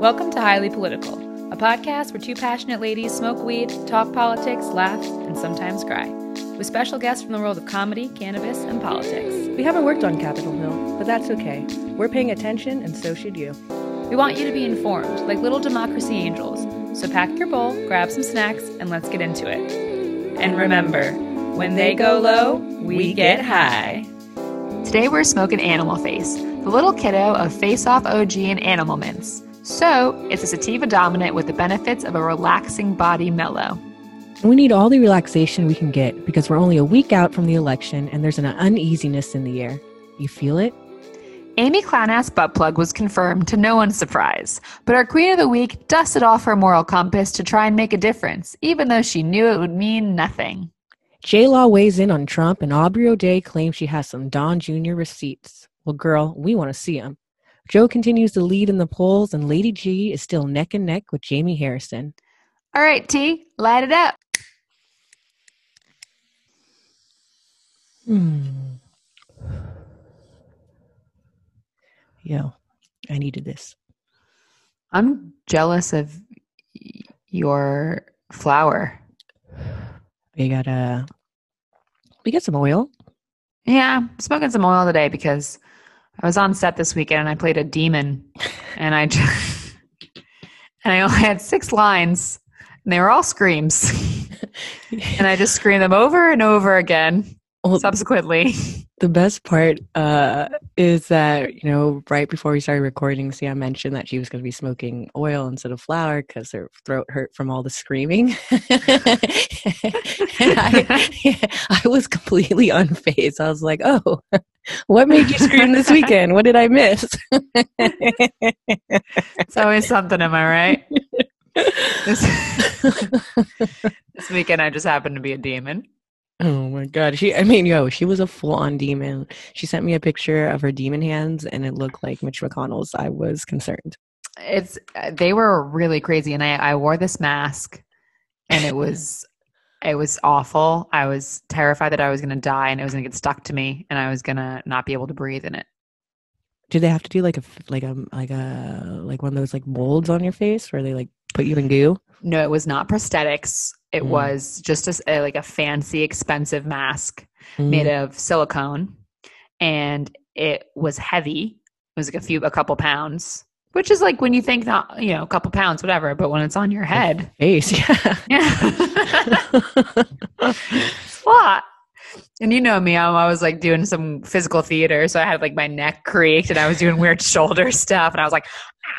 Welcome to Highly Political, a podcast where two passionate ladies smoke weed, talk politics, laugh, and sometimes cry, with special guests from the world of comedy, cannabis, and politics. We haven't worked on Capitol Hill, but that's okay. We're paying attention, and so should you. We want you to be informed, like little democracy angels. So pack your bowl, grab some snacks, and let's get into it. And remember, when they go low, we get high. Today we're smoking Animal Face, the little kiddo of Face Off OG and Animal Mints. So, it's a sativa dominant with the benefits of a relaxing body mellow. We need all the relaxation we can get because we're only a week out from the election and there's an uneasiness in the air. You feel it? Amy Clown-Ass Butt Plug was confirmed to no one's surprise, but our Queen of the Week dusted off her moral compass to try and make a difference, even though she knew it would mean nothing. J-Law weighs in on Trump and Aubrey O'Day claims she has some Don Jr. receipts. Well, girl, we want to see them. Joe continues to lead in the polls, and Lady G is still neck and neck with Jamie Harrison. All right, T, light it up. Yo, I needed this. I'm jealous of your flower. We got some oil. Yeah, I'm smoking some oil today because I was on set this weekend and I played a demon and I only had 6 lines and they were all screams. And I just screamed them over and over again subsequently. The best part is that, right before we started recording, Sam mentioned that she was going to be smoking oil instead of flour because her throat hurt from all the screaming. And I was completely unfazed. I was like, oh, what made you scream this weekend? What did I miss? It's always something, am I right? This weekend I just happened to be a demon. Oh my God. She was a full-on demon. She sent me a picture of her demon hands and it looked like Mitch McConnell's. I was concerned. They were really crazy. And I wore this mask and it was awful. I was terrified that I was going to die and it was going to get stuck to me and I was going to not be able to breathe in it. Do they have to do like one of those like molds on your face where they like put you in goo? No, it was not prosthetics. It was just a fancy, expensive mask made of silicone, and it was heavy. It was like a couple pounds, which is like when you think not, a couple pounds, whatever. But when it's on your head, face, yeah. It's a lot. And you know me, I was like doing some physical theater, so I had like my neck creaked, and I was doing weird shoulder stuff, and I was like.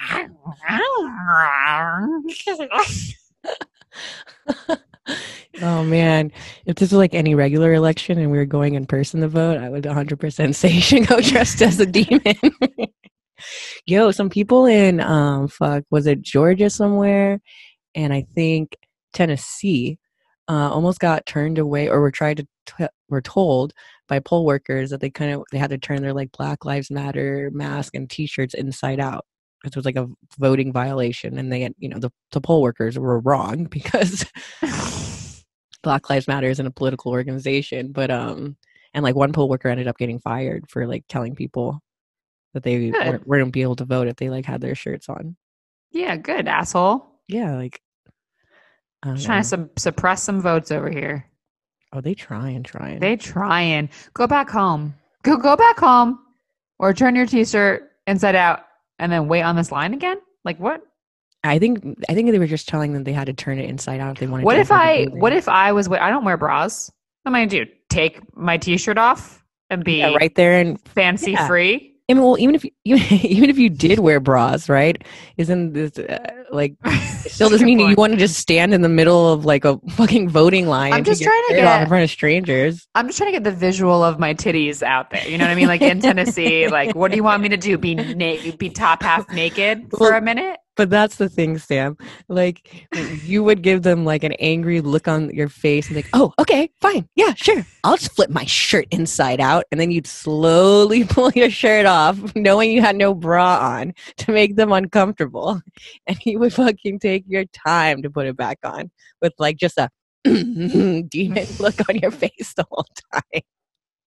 Oh man, if this was like any regular election and we were going in person to vote, I would 100% say you should go dressed as a demon. Yo, some people in was it Georgia somewhere and I think Tennessee almost got turned away or were told by poll workers that they had to turn their like Black Lives Matter mask and t-shirts inside out. It was like a voting violation, and they had, the poll workers were wrong because Black Lives Matter isn't a political organization. But and like one poll worker ended up getting fired for like telling people that they weren't be able to vote if they like had their shirts on. Yeah, good asshole. Yeah, like trying to suppress some votes over here. Oh, they trying. They trying. Go back home. Go back home, or turn your t-shirt inside out. And then wait on this line again? Like what? I think they were just telling them they had to turn it inside out if they wanted. What if I was? I don't wear bras. What am I gonna do? Take my t-shirt off and be right there and fancy free? I mean, well, even if you did wear bras, right? Isn't this still doesn't mean you want to just stand in the middle of like a fucking voting line? I'm just trying to get in front of strangers. I'm just trying to get the visual of my titties out there. You know what I mean? Like in Tennessee, like what do you want me to do? Be top half naked for a minute? But that's the thing, Sam. Like, you would give them like an angry look on your face and like, oh, okay, fine. Yeah, sure. I'll just flip my shirt inside out. And then you'd slowly pull your shirt off, knowing you had no bra on to make them uncomfortable. And you would fucking take your time to put it back on with like just a demon look on your face the whole time.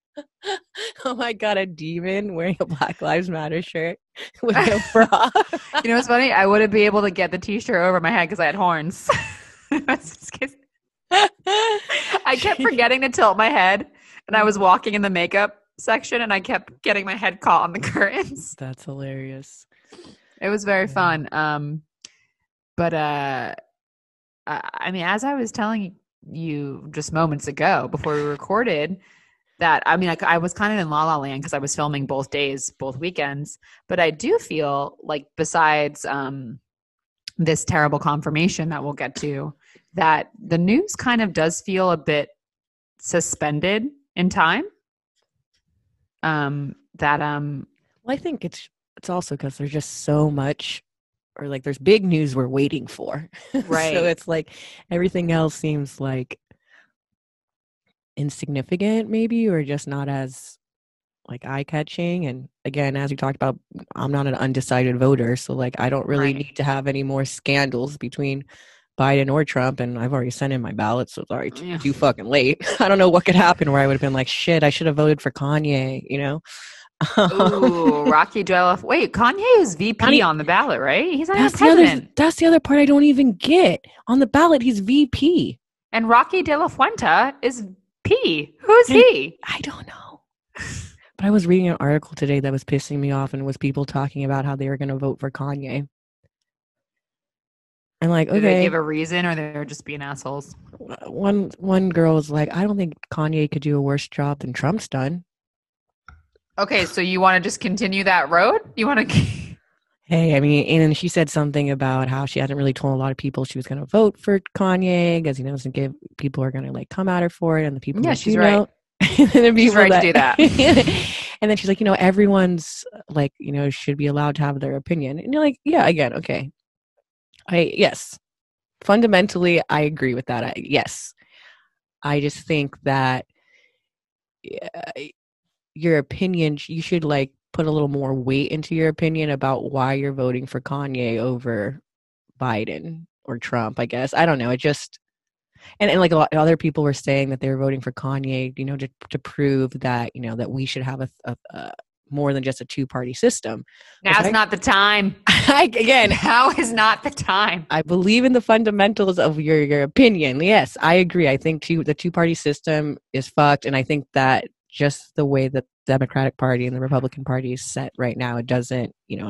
Oh my god, a demon wearing a Black Lives Matter shirt with a bra. You know what's funny? I wouldn't be able to get the t-shirt over my head because I had horns. I kept forgetting to tilt my head, and I was walking in the makeup section, and I kept getting my head caught on the curtains. That's hilarious. It was very fun. But I mean, as I was telling you just moments ago before we recorded, that I mean, I was kind of in La La Land because I was filming both days, both weekends. But I do feel like, besides this terrible confirmation that we'll get to, that the news kind of does feel a bit suspended in time. Well, I think it's also because there's just so much, or like there's big news we're waiting for. Right. So it's like everything else seems like insignificant maybe, or just not as like eye-catching. And again, as we talked about, I'm not an undecided voter, so like I don't really need to have any more scandals between Biden or Trump, and I've already sent in my ballot, so it's already too fucking late. I don't know what could happen where I would have been like, shit, I should have voted for Kanye, you know? Ooh, Rocky Della. Wait, Kanye is VP on the ballot, right? He's not even president. That's the other part I don't even get. On the ballot, he's VP. And Rocky De La Fuente is P. Who's he? I don't know. But I was reading an article today that was pissing me off, and it was people talking about how they were going to vote for Kanye. And like, okay. Did they give a reason, or they're just being assholes? One girl was like, I don't think Kanye could do a worse job than Trump's done. Okay, so you want to just continue that road? You want to? Hey, I mean, and she said something about how she hadn't really told a lot of people she was going to vote for Kanye because he doesn't give people are going to like come at her for it, and the people she's right. She's right to do that. And then she's like, everyone's like, should be allowed to have their opinion, and you're like, yeah, again, okay, yes, fundamentally, I agree with that. Yes, I just think that your opinion, you should like put a little more weight into your opinion about why you're voting for Kanye over Biden or Trump, I guess. I don't know. It just, and like a lot of other people were saying that they were voting for Kanye, to prove that, that we should have a more than just a two-party system. Now's not the time. Now is not the time. I believe in the fundamentals of your opinion. Yes, I agree. I think the two-party system is fucked, and I think that just the way that the Democratic Party and the Republican Party is set right now, it doesn't,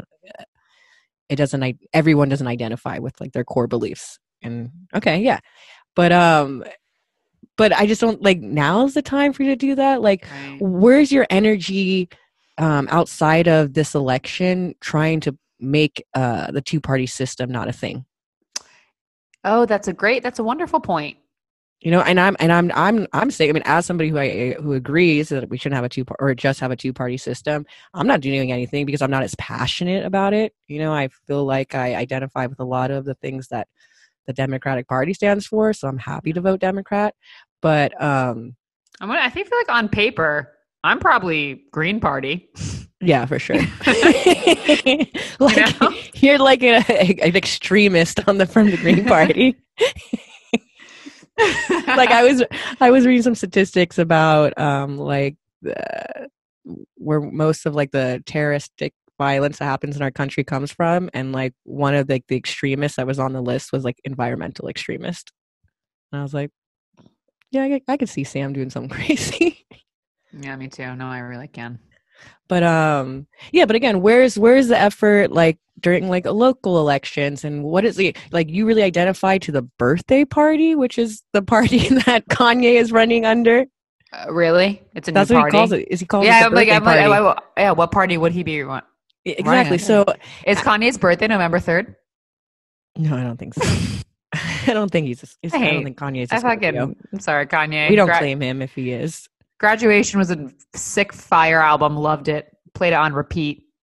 everyone doesn't identify with like their core beliefs. And okay, yeah. But I just don't like, now's the time for you to do that. Like, right. Where's your energy outside of this election trying to make the two-party system not a thing? Oh, that's a wonderful point. And I'm saying, I mean, as somebody who agrees that we shouldn't have or just have a two-party system, I'm not doing anything because I'm not as passionate about it. I feel like I identify with a lot of the things that the Democratic Party stands for, so I'm happy to vote Democrat. But I feel like on paper, I'm probably Green Party. Yeah, for sure. You're like an extremist from the Green Party. Like I was reading some statistics about where most of like the terroristic violence that happens in our country comes from, and like one of the extremists that was on the list was like environmental extremist. And I was like, yeah, I could see Sam doing something crazy. Yeah, me too. No, I really can. But but again, where's the effort like during like local elections, and what is the like you really identify to the birthday party, which is the party that Kanye is running under? Really? It's a That's new what party? he calls it. Is he calling it the birthday party? Yeah, what party would he be? Exactly. So is Kanye's birthday November 3rd? No, I don't think so. I don't think I don't think Kanye's a Scorpio. I'm sorry, Kanye. We don't claim him if he is. Graduation was a sick fire album. Loved it. Played it on repeat.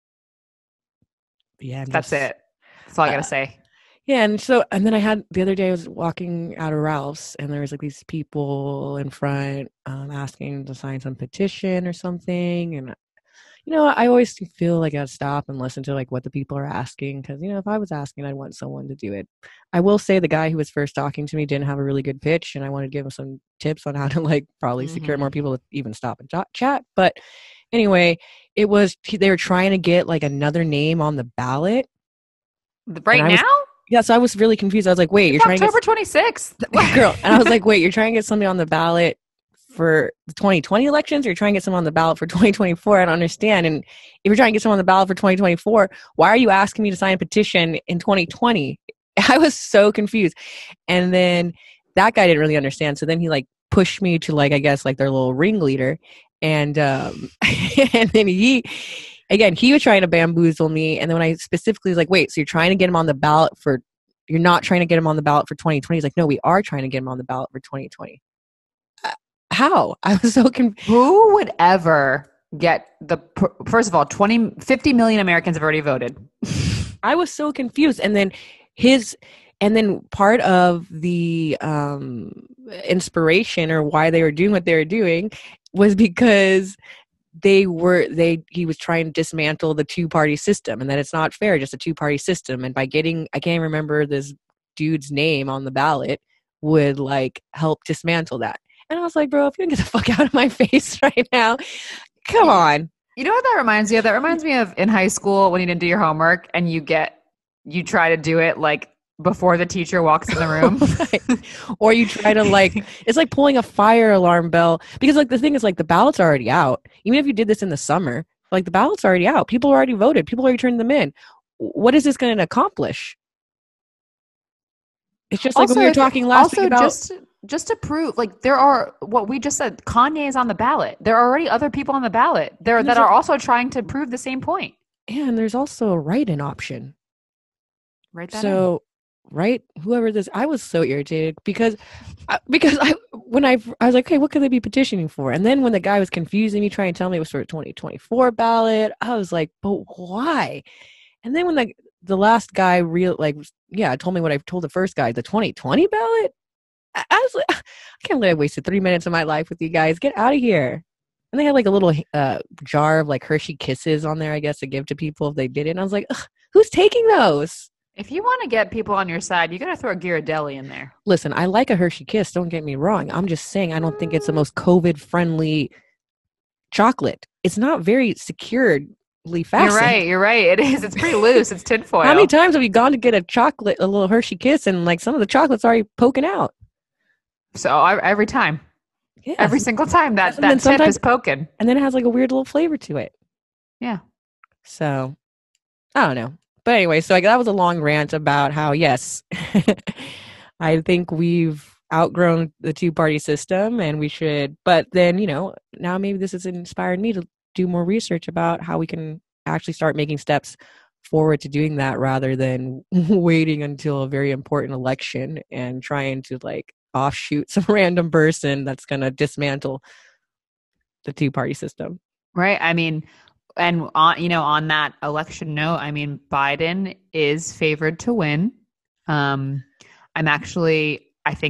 Yeah, that's it. That's all I gotta say. Yeah, and then I had the other day I was walking out of Ralph's, and there was like these people in front asking to sign some petition or something, and I always feel like I gotta stop and listen to like what the people are asking because if I was asking, I'd want someone to do it. I will say the guy who was first talking to me didn't have a really good pitch, and I wanted to give him some tips on how to like probably secure more people to even stop and chat. But anyway, they were trying to get like another name on the ballot right now. Yeah, so I was really confused. I was like, wait, you're trying October 26th. Girl. And I was like, wait, you're trying to get somebody on the ballot for the 2020 elections, or you're trying to get someone on the ballot for 2024? I don't understand. And if you're trying to get someone on the ballot for 2024, why are you asking me to sign a petition in 2020? I was so confused. And then that guy didn't really understand. So then he like pushed me to like, I guess like their little ringleader. And and then he was trying to bamboozle me. And then when I specifically was like, wait, so you're trying to get him on the ballot you're not trying to get him on the ballot for 2020? He's like, no, we are trying to get him on the ballot for 2020. How? I was so confused. Who would ever get first of all, 50 million Americans have already voted. I was so confused. And then part of the inspiration or why they were doing what they were doing was because he was trying to dismantle the two-party system, and that it's not fair, just a two-party system. And by getting, I can't remember this dude's name on the ballot, would like help dismantle that. And I was like, bro, if you can get the fuck out of my face right now, come on. You know what that reminds me of? That reminds me of in high school when you didn't do your homework and you try to do it like before the teacher walks in the room. Right. Or you try to like, it's like pulling a fire alarm bell, because like the thing is like the ballots are already out. Even if you did this in the summer, like the ballots are already out. People already voted. People already turned them in. What is this going to accomplish? It's just like when we were talking last week about... Just to prove, like there are, what we just said, Kanye is on the ballot. There are already other people on the ballot that are also trying to prove the same point. And there's also a write-in option. Write that in. Right? Whoever this, I was so irritated because I was like, okay, what could they be petitioning for? And then when the guy was confusing me, trying to tell me it was for a 2024 ballot, I was like, but why? And then when the last guy told me what I told the first guy, the 2020 ballot, I was like, I can't believe I wasted 3 minutes of my life with you guys. Get out of here. And they had like a little jar of like Hershey Kisses on there, I guess, to give to people if they did it. And I was like, who's taking those? If you want to get people on your side, you got to throw a Ghirardelli in there. Listen, I like a Hershey Kiss. Don't get me wrong. I'm just saying I don't think it's the most COVID-friendly chocolate. It's not very securely fastened. You're right. It is. It's pretty loose. It's tinfoil. How many times have you gone to get a little Hershey Kiss, and like some of the chocolate's already poking out? So every time. Yeah. Every single time that tip is poking. And then it has like a weird little flavor to it. Yeah. So, I don't know. But anyway, so that was a long rant about how, yes, I think we've outgrown the two-party system and we should, but then, now maybe this has inspired me to do more research about how we can actually start making steps forward to doing that rather than waiting until a very important election and trying to like offshoot some random person that's going to dismantle the two-party system. Right. I mean, and on that election note, I mean, Biden is favored to win. I'm actually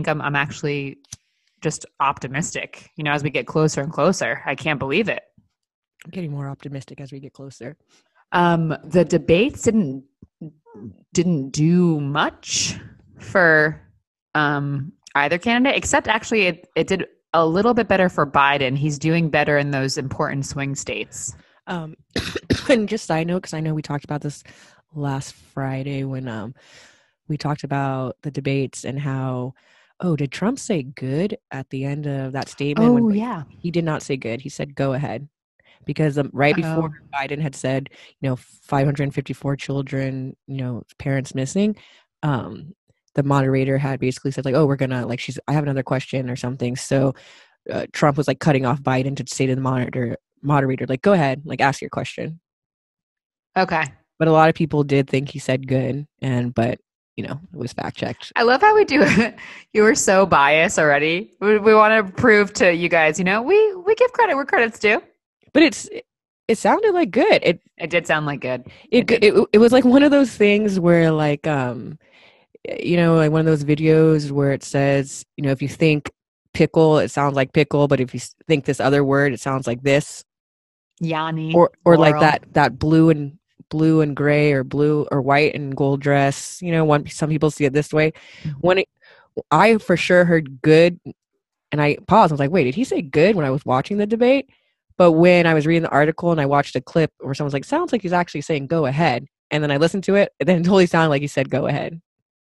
just optimistic, as we get closer and closer. I can't believe it. I'm getting more optimistic as we get closer. The debates didn't do much for either candidate, except actually it did a little bit better for Biden. He's doing better in those important swing states. And just side note, because I know we talked about this last Friday when we talked about the debates and how, did Trump say good at the end of that statement? Yeah. He did not say good. He said go ahead. Because before Biden had said, 554 children, parents missing, the moderator had basically said like, we're gonna I have another question or something. So Trump was like cutting off Biden to say to the moderator, like, go ahead, like ask your question. Okay. But a lot of people did think he said good, but it was fact checked. I love how we do it. You were so biased already. We want to prove to you guys, we give credit where credit's due. But it sounded like good. It did sound like good. It was like one of those things where like like one of those videos where it says, if you think pickle, it sounds like pickle, but if you think this other word, it sounds like this. Yanni, or like Laurel. that blue and gray or blue or white and gold dress. You know, some people see it this way. When I for sure heard good, and I paused. I was like, wait, did he say good when I was watching the debate? But when I was reading the article and I watched a clip where someone's like, sounds like he's actually saying go ahead. And then I listened to it, and then it totally sounded like he said go ahead.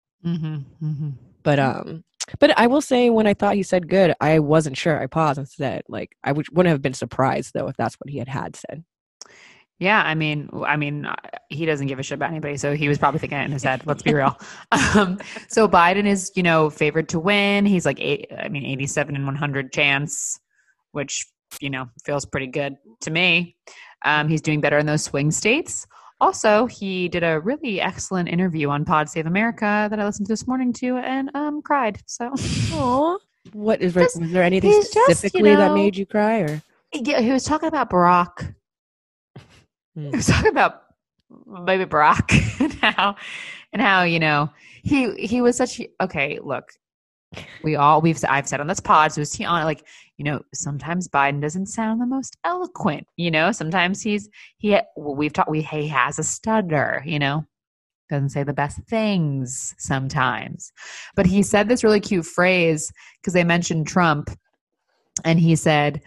But I will say when I thought he said good, I wasn't sure. I paused and said, like, I wouldn't have been surprised though if that's what he had said. Yeah, I mean, he doesn't give a shit about anybody, so he was probably thinking it in his head. Let's be real. So Biden is, favored to win. He's like 87 in 100 chance, which feels pretty good to me. He's doing better in those swing states. Also, he did a really excellent interview on Pod Save America that I listened to this morning too, and cried. So, Aww. Was there anything specifically that made you cry, or? Yeah, he was talking about Barack. He was talking about baby Barack and how he was such. Okay, look, I've said on this pod, so he on like sometimes Biden doesn't sound the most eloquent. Sometimes he has a stutter. Doesn't say the best things sometimes, but he said this really cute phrase because they mentioned Trump, and he said.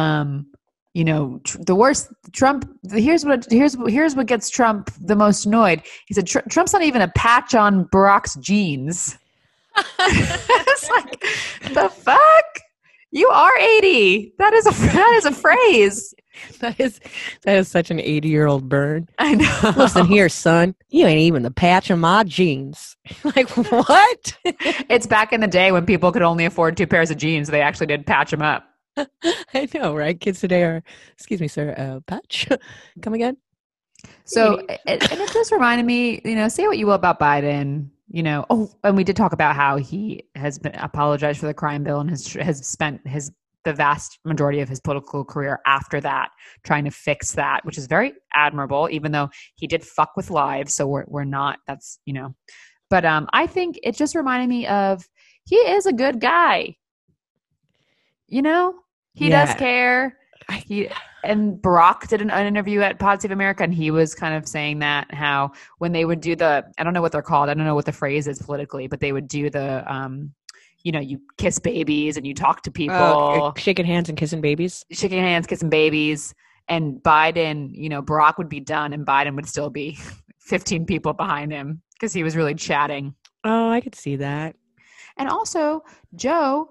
The worst Trump. Here's what gets Trump the most annoyed. He said, "Trump's not even a patch on Barack's jeans." It's like, the fuck? You are 80. That is a phrase. That is such an 80-year-old burn. I know. Listen here, son. You ain't even the patch on my jeans. Like, what? It's back in the day when people could only afford 2 pairs of jeans. So they actually did patch them up. I know, right? Kids today are, excuse me, sir, patch. Come again? So, and it just reminded me, say what you will about Biden, and we did talk about how he has been apologized for the crime bill and has spent the vast majority of his political career after that trying to fix that, which is very admirable, even though he did fuck with lives. So we're not, that's, but I think it just reminded me of, he is a good guy. He does care. And Barack did an interview at Pod Save America, and he was kind of saying that how when they would do I don't know what they're called. I don't know what the phrase is politically, but they would do the, you kiss babies and you talk to people. Shaking hands and kissing babies. Shaking hands, kissing babies. And Biden, Barack would be done and Biden would still be 15 people behind him because he was really chatting. Oh, I could see that. And also, Joe,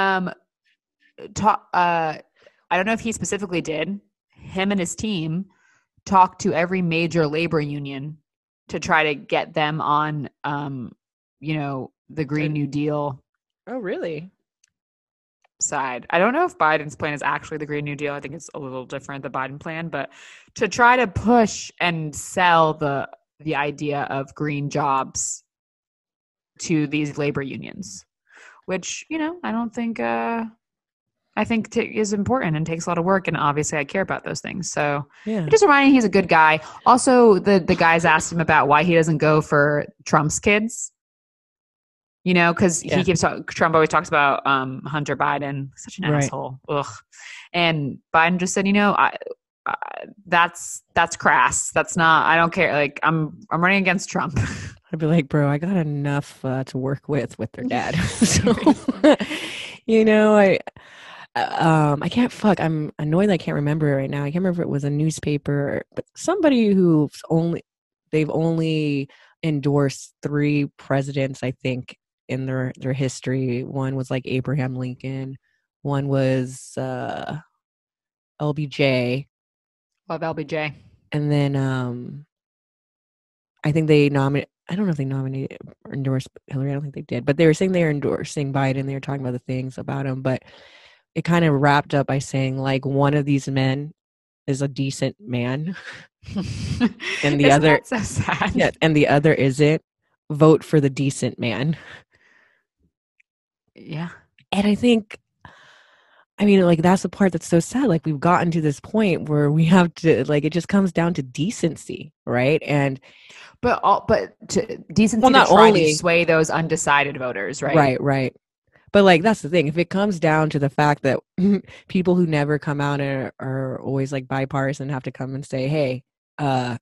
I don't know if he specifically did. Him and his team talked to every major labor union to try to get them on, the Green New Deal. Oh, really? Side. I don't know if Biden's plan is actually the Green New Deal. I think it's a little different, the Biden plan, but to try to push and sell the idea of green jobs to these labor unions, which, I don't think, I think is important and takes a lot of work. And obviously I care about those things. So it just reminded me he's a good guy. Also, the guys asked him about why he doesn't go for Trump's kids, because Trump always talks about Hunter Biden, such an asshole. Ugh. And Biden just said, that's crass. That's not, I don't care. Like I'm running against Trump. I'd be like, bro, I got enough to work with their dad. So, I can't I'm annoyed that I can't remember it right now. I can't remember if it was a newspaper, but somebody they've only endorsed 3 presidents, I think, in their history. One was like Abraham Lincoln. One was LBJ. Love LBJ. And then I think they I don't know if they nominated or endorsed Hillary. I don't think they did. But they were saying they were endorsing Biden. They were talking about the things about him. But it kind of wrapped up by saying, like, one of these men is a decent man. And the other, so sad. Yeah, and the other isn't. Vote for the decent man. Yeah. And I think, like, that's the part that's so sad. Like, we've gotten to this point where we have to, like, it just comes down to decency, right? And but to decency to try to sway those undecided voters, right? Right. But like that's the thing. If it comes down to the fact that people who never come out are always like bipartisan have to come and say, "Hey, uh,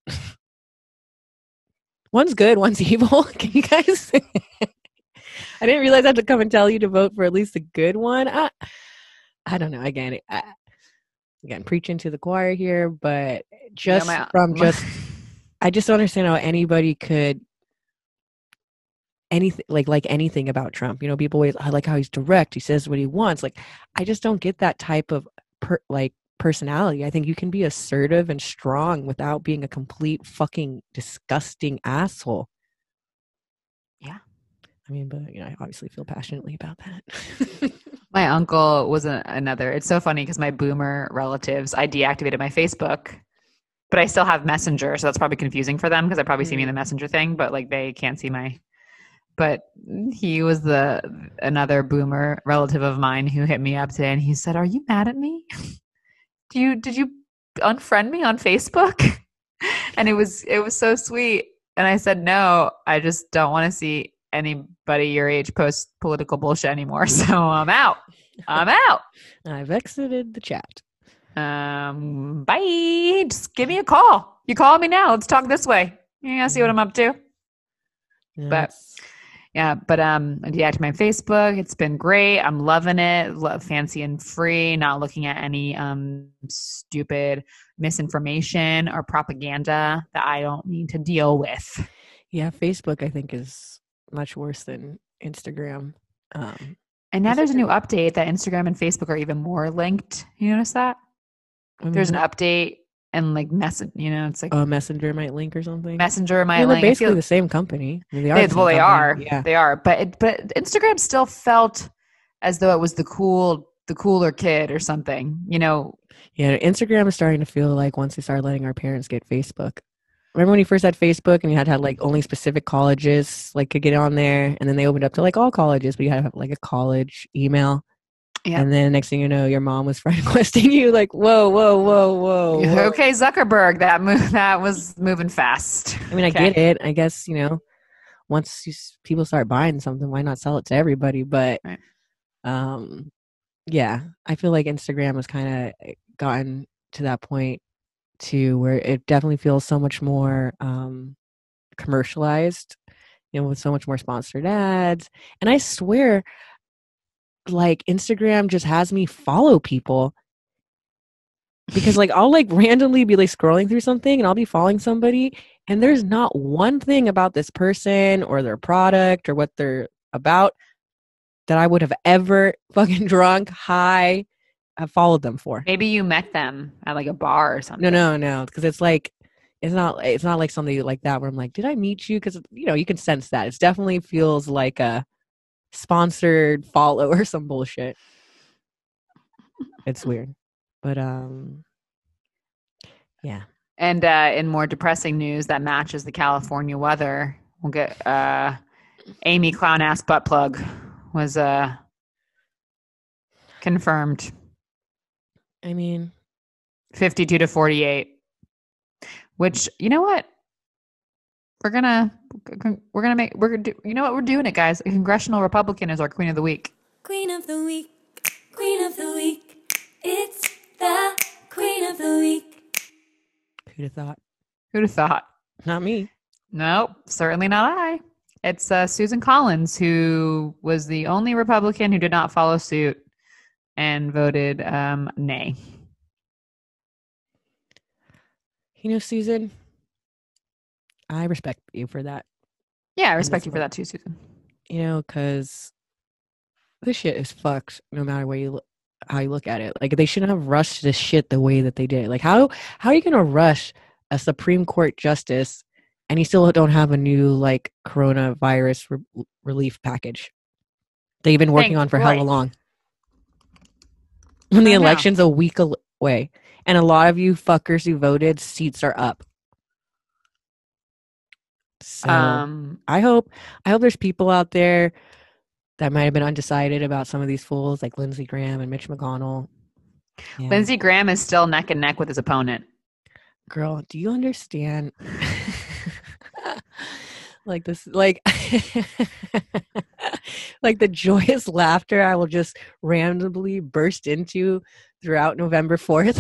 one's good, one's evil." Can you guys? I didn't realize I had to come and tell you to vote for at least a good one. I don't know. Again, preaching to the choir here, but just I just don't understand how anybody could anything like anything about Trump. You know, people always, I like how he's direct. He says what he wants. Like, I just don't get that type of personality. I think you can be assertive and strong without being a complete fucking disgusting asshole. Yeah. I mean, but you know, I obviously feel passionately about that. My uncle was another. It's so funny because my boomer relatives, I deactivated my Facebook, but I still have Messenger, so that's probably confusing for them because I probably see me in the Messenger thing, but like they can't see my. But he was another boomer relative of mine who hit me up today, and he said, "Are you mad at me? Did you unfriend me on Facebook?" And it was so sweet, and I said, "No, I just don't want to see anybody your age post political bullshit anymore. So I'm out. I've exited the chat. Bye. Just give me a call. You call me now. Let's talk this way. Yeah, see what I'm up to." Yes. But yeah, but I deactivated my Facebook. It's been great. I'm loving it. Fancy and free. Not looking at any stupid misinformation or propaganda that I don't need to deal with. Yeah, Facebook I think is much worse than Instagram. And now there's a new update that Instagram and Facebook are even more linked. You notice that? There's an update and like message, you know, it's like Messenger might link or something. Messenger might link. They're basically the same company. I mean, they are. Yeah, they are. But Instagram still felt as though it was the cooler kid or something, you know. Yeah, Instagram is starting to feel like once they started letting our parents get Facebook. Remember when you first had Facebook and you had to have like only specific colleges like could get on there, and then they opened up to like all colleges, but you had to have like a college email. Yeah. And then next thing you know, your mom was friend requesting you like, whoa. Okay, Zuckerberg, that was moving fast. I mean, I get it. I guess, you know, once people start buying something, why not sell it to everybody? But yeah, I feel like Instagram has kind of gotten to that point too, where it definitely feels so much more commercialized, you know, with so much more sponsored ads. And I swear, like Instagram just has me follow people because like I'll like randomly be like scrolling through something and I'll be following somebody and there's not one thing about this person or their product or what they're about that I would have ever fucking drunk high have followed them for. Maybe you met them at like a bar or something. No, because it's like it's not like something like that where I'm like, did I meet you? Because you know you can sense that it definitely feels like a sponsored follow or some bullshit. It's weird, but yeah. And in more depressing news that matches the California weather, we'll get Amy clown ass butt plug was confirmed. I mean, 52-48, which you know what we're gonna you know what we're doing it, guys. A congressional Republican is our queen of the week. Queen of the week, queen of the week. It's the queen of the week. Who'd have thought? Who'd have thought? Not me. Nope, certainly not I. It's Susan Collins, who was the only Republican who did not follow suit and voted nay. You know, Susan, I respect you for that. Yeah, I respect you for that too, Susan. You know, because this shit is fucked no matter how you look at it. Like, they shouldn't have rushed this shit the way that they did. Like, how are you going to rush a Supreme Court justice and you still don't have a new, like, coronavirus relief package they've been working on for how long? When the election's a week away. And a lot of you fuckers who voted, seats are up. So I hope there's people out there that might have been undecided about some of these fools like Lindsey Graham and Mitch McConnell. Yeah. Lindsey Graham is still neck and neck with his opponent. Girl, do you understand? Like this, like like the joyous laughter I will just randomly burst into throughout November 4th.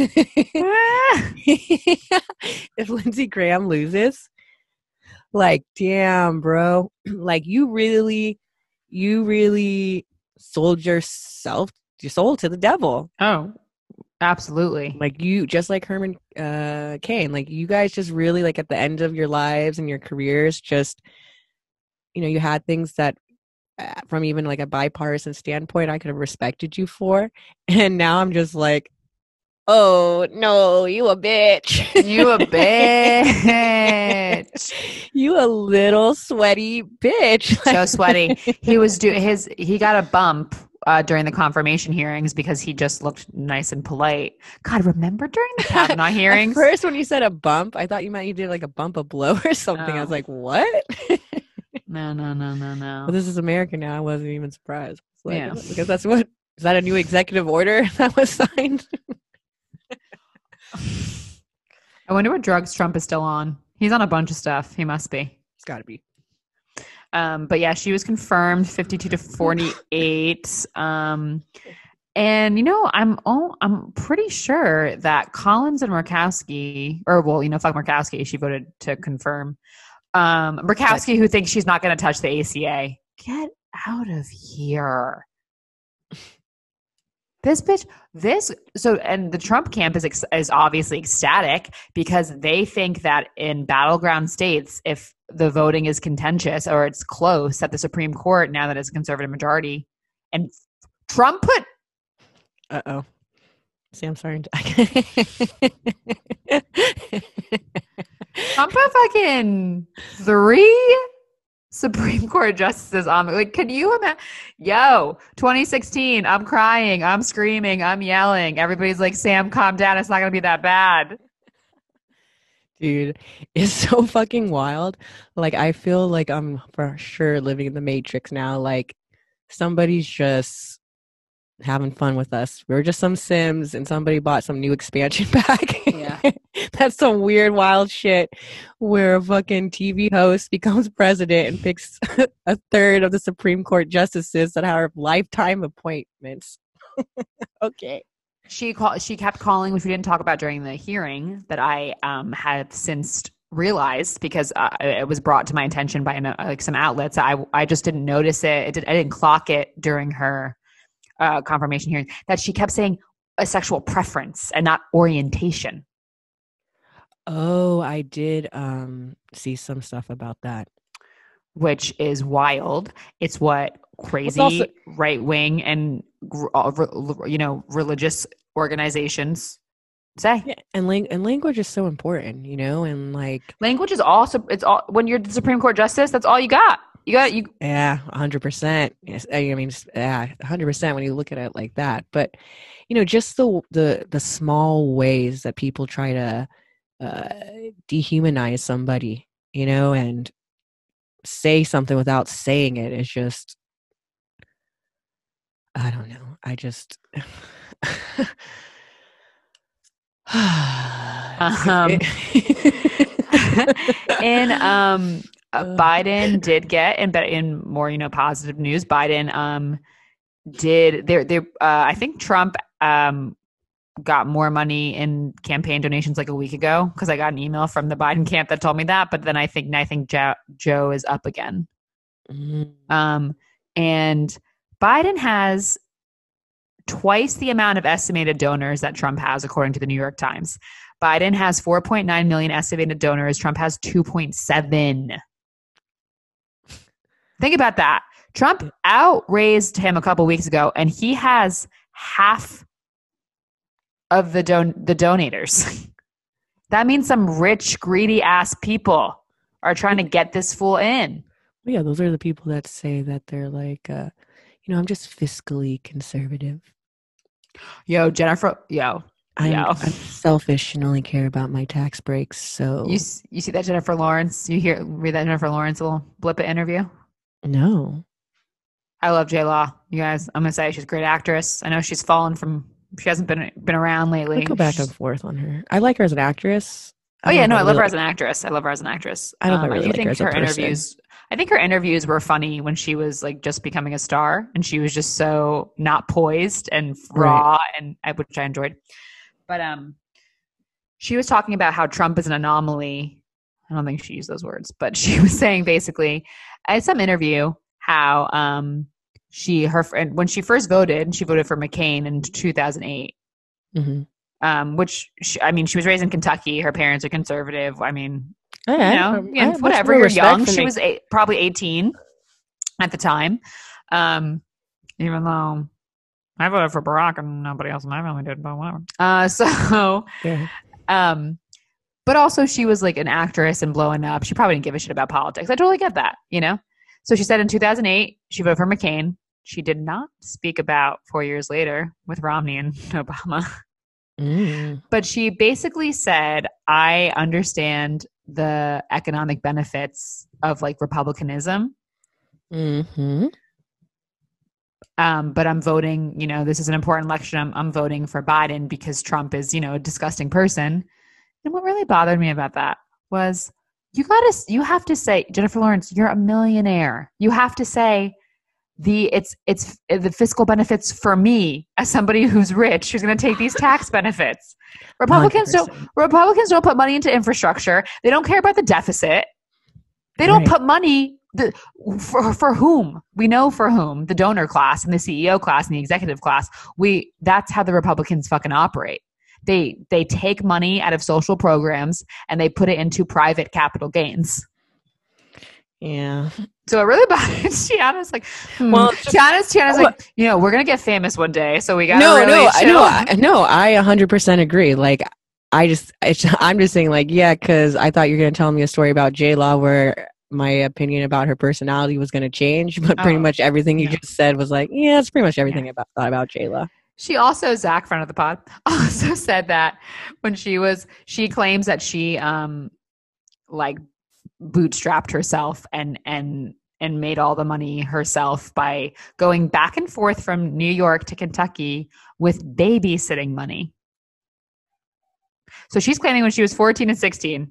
If Lindsey Graham loses, like, damn, bro, like you really sold your soul to the devil. Oh, absolutely. Like you, just like Herman Cain, like you guys just really, like at the end of your lives and your careers, just, you know, you had things that from even like a bipartisan standpoint, I could have respected you for. And now I'm just like, oh no, you a bitch. You a bitch. You a little sweaty bitch. So sweaty. He got a bump during the confirmation hearings because he just looked nice and polite. God, remember during the Kavanaugh hearings? At first, when you said a bump, I thought you meant you did like a bump of blow or something. I was like, what? No. Well, this is America now. I wasn't even surprised. Like, Yeah. Because that's what, is that a new executive order that was signed? I wonder what drugs Trump is still on. He's on a bunch of stuff. He must be. It's got to be. But yeah, she was confirmed 52-48. And you know, I'm pretty sure that Collins and Murkowski, or well, you know, fuck Murkowski, she voted to confirm. Murkowski, who thinks she's not going to touch the ACA, get out of here. This bitch, and the Trump camp is obviously ecstatic because they think that in battleground states, if the voting is contentious or it's close at the Supreme Court, now that it's a conservative majority, and Trump put. Uh-oh. See, I'm sorry. Trump put fucking 3 Supreme Court justices on me. Like, can you imagine? Yo, 2016, I'm crying, I'm screaming, I'm yelling. Everybody's like, Sam, calm down. It's not going to be that bad. Dude, it's so fucking wild. Like, I feel like I'm for sure living in the Matrix now. Like, somebody's just having fun with us. We were just some Sims and somebody bought some new expansion pack. Yeah. That's some weird, wild shit where a fucking TV host becomes president and picks a third of the Supreme Court justices that have lifetime appointments. Okay. She kept calling, which we didn't talk about during the hearing, that I had since realized because it was brought to my attention by like some outlets. I just didn't notice it. I didn't clock it during her confirmation hearing, that she kept saying a sexual preference and not orientation. Oh, I did see some stuff about that. Which is wild. It's what crazy also, right-wing and, you know, religious organizations say. Yeah, and language is so important, you know, and like language is also, it's all, when you're the Supreme Court justice, that's all you got. Yeah, 100%. Yes, I mean, yeah, 100% when you look at it like that. But you know, just the small ways that people try to dehumanize somebody, you know, and say something without saying it is just, I don't know. I just Biden did get, in more, you know, positive news, Biden did I think Trump got more money in campaign donations like a week ago, because I got an email from the Biden camp that told me that. But then I think Joe is up again. Mm-hmm. And Biden has twice the amount of estimated donors that Trump has, according to the New York Times. Biden has 4.9 million estimated donors. Trump has 2.7. Think about that. Trump outraised him a couple weeks ago, and he has half of the donators. That means some rich, greedy ass people are trying to get this fool in. Yeah, those are the people that say that they're like, you know, I'm just fiscally conservative. Yo, Jennifer, I'm selfish and only care about my tax breaks. So you see that Jennifer Lawrence? Read that Jennifer Lawrence little blip interview? No. I love J-Law. You guys, I'm gonna say she's a great actress. I know she's fallen from. She hasn't been around lately. I go back and forth on her. I like her as an actress. Oh yeah, don't know no, if I love her really as an actress. I love her as an actress. I don't know if I I really do like her think as a her person. interviews. I think her interviews were funny when she was like just becoming a star, and she was just so not poised and Right. raw, and which I enjoyed. But she was talking about how Trump is an anomaly. I don't think she used those words, but she was saying basically at some interview how her friend when she first voted, she voted for McCain in 2008. Mm-hmm. I mean, she was raised in Kentucky. Her parents are conservative. I mean, I have much whatever. more You're respect young. for She me. was probably 18 at the time. Even though I voted for Barack and nobody else in my family did, but whatever. Yeah. But also she was like an actress and blowing up. She probably didn't give a shit about politics. I totally get that, So she said in 2008, she voted for McCain. She did not speak about 4 years later with Romney and Obama. But she basically said, I understand the economic benefits of like republicanism. Mm-hmm. But I'm voting, this is an important election. I'm voting for Biden because Trump is, a disgusting person. And what really bothered me about that was you have to say, Jennifer Lawrence, you're a millionaire. You have to say it's the fiscal benefits for me as somebody who's rich, who's going to take these tax benefits. Republicans 100%. don't put money into infrastructure. They don't care about the deficit. They don't put money for whom? We know for whom, the donor class and the CEO class and the executive class. That's how the Republicans fucking operate. They take money out of social programs and they put it into private capital gains. Yeah. So it really bothered Tiana's like, Well, Tiana's like, we're gonna get famous one day, so we gotta No, I 100% agree. Like, I'm just saying, like, yeah, because I thought you were gonna tell me a story about J-Law where my opinion about her personality was gonna change, but pretty much everything you just said was like, yeah, it's pretty much everything I thought about J-Law. She also, Zach, friend of the pod, also said that when she claims that she like bootstrapped herself and made all the money herself by going back and forth from New York to Kentucky with babysitting money. So she's claiming when she was 14 and 16,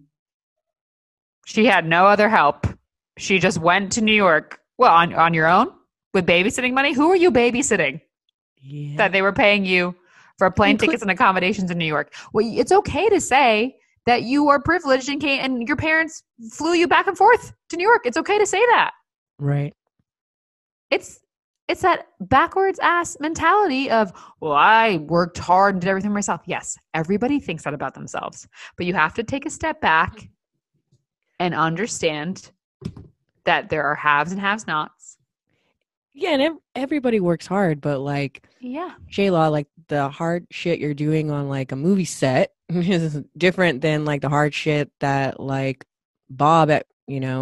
she had no other help. She just went to New York, well, on your own with babysitting money. Who are you babysitting? Yeah. That they were paying you for plane tickets and accommodations in New York. Well, it's okay to say that you are privileged and your parents flew you back and forth to New York. It's okay to say that. Right. It's that backwards ass mentality of, well, I worked hard and did everything myself. Yes, everybody thinks that about themselves. But you have to take a step back and understand that there are haves and have-nots. Yeah, and everybody works hard, but like, J-Law, like the hard shit you're doing on like a movie set is different than like the hard shit that like Bob at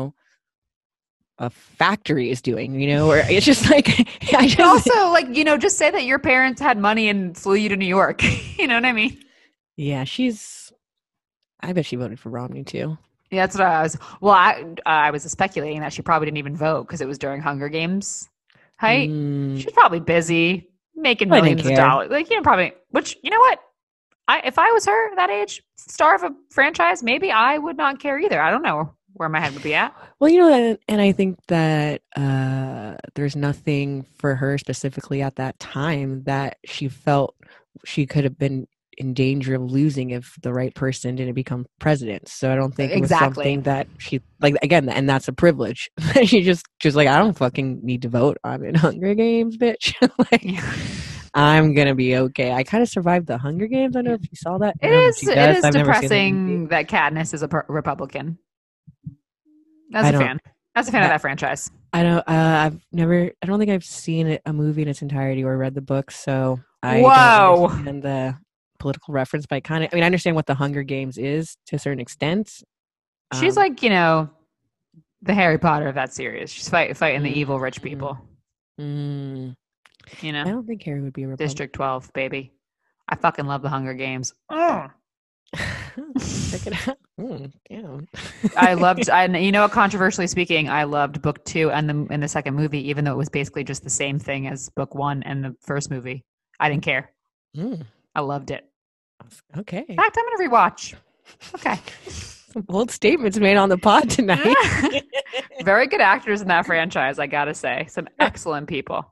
a factory is doing, or it's just like also like just say that your parents had money and flew you to New York. You know what I mean? Yeah, I bet she voted for Romney too. Yeah, that's what I was. Well, I was speculating that she probably didn't even vote because it was during Hunger Games. Right? She's probably busy making millions of dollars. Like, probably, which, you know what? If I was her that age, star of a franchise, maybe I would not care either. I don't know where my head would be at. Well, and I think that there's nothing for her specifically at that time that she felt she could have been in danger of losing if the right person didn't become president. So I don't think it was something that she, like, again, and that's a privilege. She just like, I don't fucking need to vote. I'm in Hunger Games, bitch. I'm gonna be okay. I kind of survived the Hunger Games. I don't know if you saw that. It is depressing that Katniss is a Republican. That's a fan of that franchise. I don't. I don't think I've seen a movie in its entirety or read the book, so I don't understand the political reference. But I understand what the Hunger Games is to a certain extent. She's like, the Harry Potter of that series. She's fighting the evil rich people. I don't think Harry would be a Republican. District 12, baby. I fucking love the Hunger Games. Check it out. Damn. I loved, controversially speaking, I loved book 2 and the second movie, even though it was basically just the same thing as book 1 and the first movie. I didn't care. I loved it. Okay. In fact, I'm going to rewatch. Okay. Some bold statements made on the pod tonight. Very good actors in that franchise, I gotta say. Some excellent people.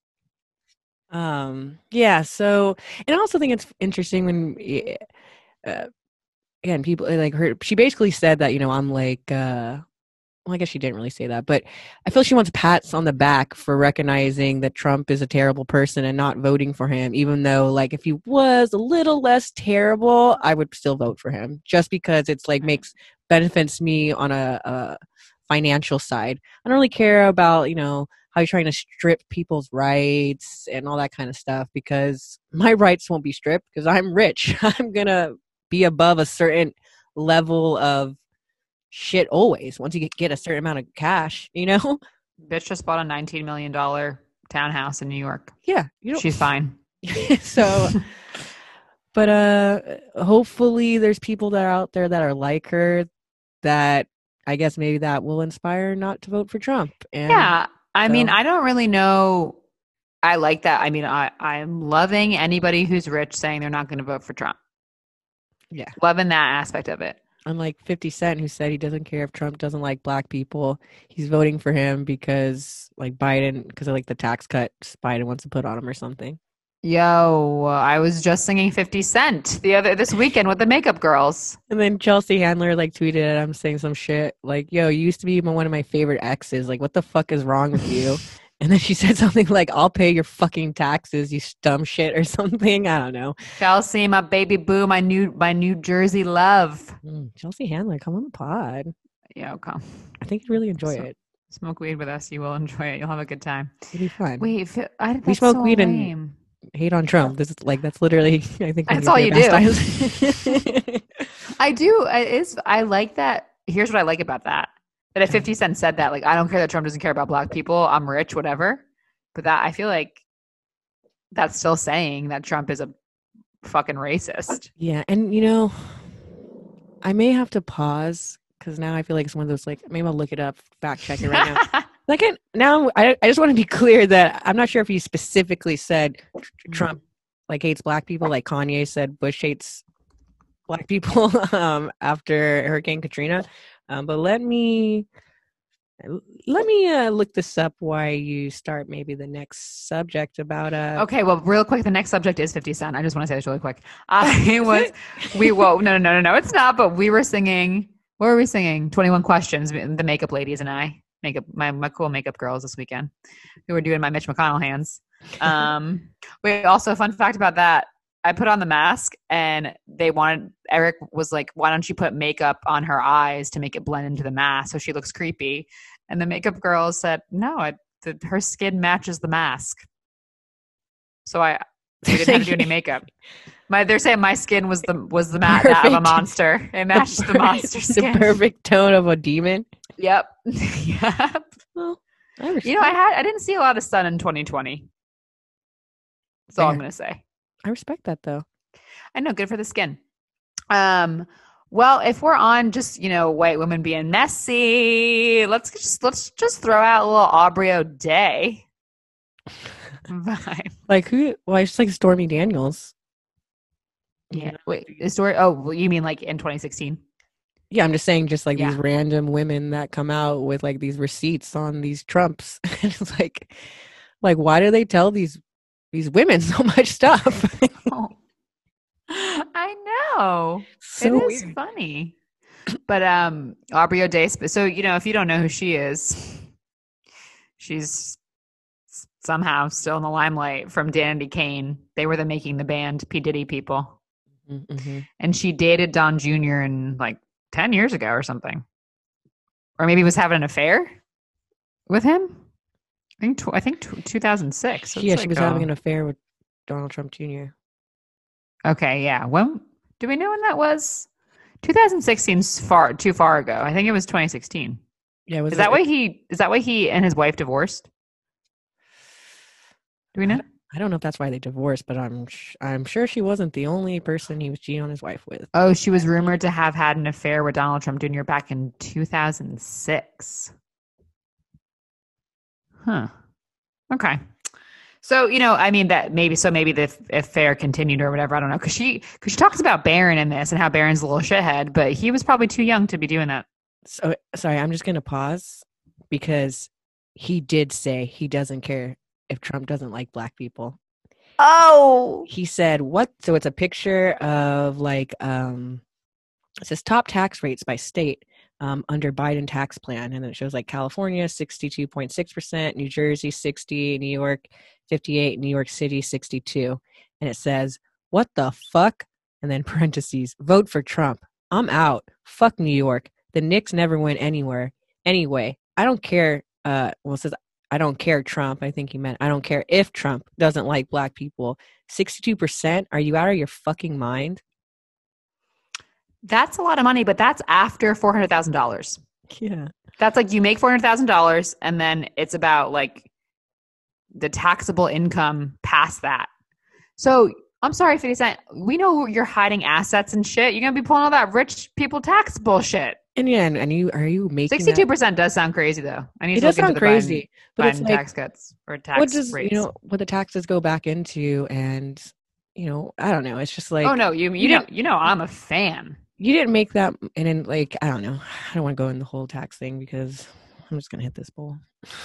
Yeah, so, and I also think it's interesting when uh, again, people like her, she basically said that, I'm like well, I guess she didn't really say that, but I feel she wants pats on the back for recognizing that Trump is a terrible person and not voting for him, even though, like, if he was a little less terrible, I would still vote for him just because it's like benefits me on a financial side. I don't really care about, how you're trying to strip people's rights and all that kind of stuff because my rights won't be stripped because I'm rich. I'm going to be above a certain level of shit always once you get a certain amount of cash. Bitch just bought a $19 million townhouse in New York. Yeah, she's fine. So but hopefully there's people that are out there that are like her that I guess maybe that will inspire not to vote for Trump. And yeah, I mean, I don't really know. I like that. I mean, I'm loving anybody who's rich saying they're not going to vote for Trump. Yeah, loving that aspect of it. Unlike 50 Cent, who said he doesn't care if Trump doesn't like black people. He's voting for him because, like, because of, like, the tax cuts Biden wants to put on him or something. Yo, I was just singing 50 Cent this weekend with the Makeup Girls. And then Chelsea Handler, like, tweeted at him saying some shit. Like, yo, you used to be one of my favorite exes. Like, what the fuck is wrong with you? And then she said something like, I'll pay your fucking taxes, you dumb shit, or something. I don't know. Chelsea, my baby boo, my New Jersey love. Chelsea Handler, come on the pod. Yeah, come. I think you'd really enjoy it. Smoke weed with us. You will enjoy it. You'll have a good time. It'll be fun. Wait, we smoke weed and hate on Trump. This is that's literally, I think that's all you do. I do. I like that. Here's what I like about that. That if 50 Cent said that, like, I don't care that Trump doesn't care about black people. I'm rich, whatever. But that, I feel like that's still saying that Trump is a fucking racist. Yeah. And, I may have to pause because now I feel like it's one of those, like, maybe I'll look it up, fact check it right now. Now I just want to be clear that I'm not sure if he specifically said Trump, like, hates black people, like Kanye said Bush hates black people after Hurricane Katrina. But let me look this up while you start maybe the next subject about Okay, well, real quick, the next subject is 50 Cent. I just want to say this really quick. No, it's not, but we were singing, what were we singing? 21 Questions, the makeup ladies and I, my cool makeup girls this weekend, who were doing my Mitch McConnell hands. Wait, also fun fact about that. I put on the mask and Eric was like, why don't you put makeup on her eyes to make it blend into the mask so she looks creepy? And the makeup girls said, no, her skin matches the mask. So we didn't have to do any makeup. They're saying my skin was the that of a monster. It matched the monster skin. The perfect tone of a demon. Yep. Yep. Well, I didn't see a lot of sun in 2020. That's all I'm going to say. I respect that, though. I know, good for the skin. Well, if we're on just, white women being messy, let's just throw out a little Aubrey O'Day vibe. Like who? Well, it's like Stormy Daniels. Yeah. Wait, the story? Oh, well, you mean like in 2016? Yeah, I'm just saying, just like these random women that come out with like these receipts on these Trumps. It's like why do they tell these women so much stuff? Oh, I know. So it is weird. Funny. But Aubrey O'Day, so if you don't know who she is, she's somehow still in the limelight from Danity Kane. They were the Making the Band P. Diddy people. Mm-hmm. And she dated Don Jr. in like 10 years ago or something. Or maybe was having an affair with him. I think 2006. So yeah, she was having an affair with Donald Trump Jr. Okay, yeah. When do we know when that was? 2006 seems too far ago. I think it was 2016. Yeah, is that why he and his wife divorced? Do we know? I don't know if that's why they divorced, but I'm sure she wasn't the only person he was cheating on his wife with. Oh, she was rumored to have had an affair with Donald Trump Jr. back in 2006. Huh. Okay. So, I mean that maybe the affair continued or whatever. I don't know. Cause she talks about Barron in this and how Barron's a little shithead, but he was probably too young to be doing that. So sorry, I'm just gonna pause because he did say he doesn't care if Trump doesn't like black people. Oh, He said what? So it's a picture of like it says top tax rates by state under Biden tax plan, and then it shows like California 62.6%, New Jersey 60, New York 58, New York City 62, and it says what the fuck, and then parentheses vote for Trump. I'm out. Fuck New York. The Knicks never went anywhere. Anyway, I don't care. Well, it says I don't care Trump. I think he meant I don't care if Trump doesn't like black people. 62%? Are you out of your fucking mind? that's a lot of money, but that's after $400,000. Yeah. That's like you make $400,000 and then it's about like the taxable income past that. So I'm sorry, 50 Cent. We know you're hiding assets and shit. You're gonna be pulling all that rich people tax bullshit. And yeah, and are you making 62% does sound crazy though. I need it to does look into sound the crazy, but it's Biden like tax cuts or tax what does rates. what the taxes go back into, and I don't know. It's just like Oh no, you know I'm a fan. you didn't make that, and then like I don't know. I don't want to go in the whole tax thing because I'm just gonna hit this bowl.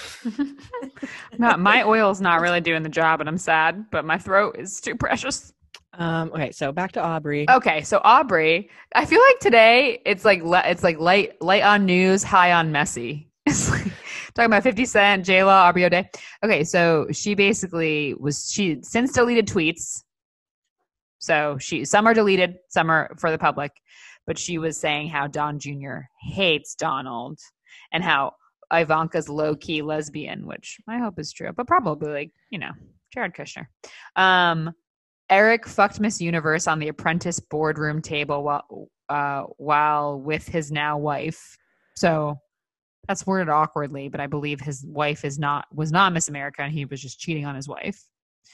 No, my oil's not really doing the job, and I'm sad. But my throat is too precious. Okay, so back to Aubrey. Okay, so Aubrey, I feel like today it's like light on news, high on messy. It's like talking about 50 Cent, J Law, Aubrey O'Day. Okay, so she basically she since deleted tweets. So some are deleted, some are for the public. But she was saying how Don Jr. hates Donald and how Ivanka's low-key lesbian, which I hope is true, but probably Jared Kushner. Eric fucked Miss Universe on the Apprentice boardroom table while with his now wife. So that's worded awkwardly, but I believe his wife was not Miss America, and he was just cheating on his wife.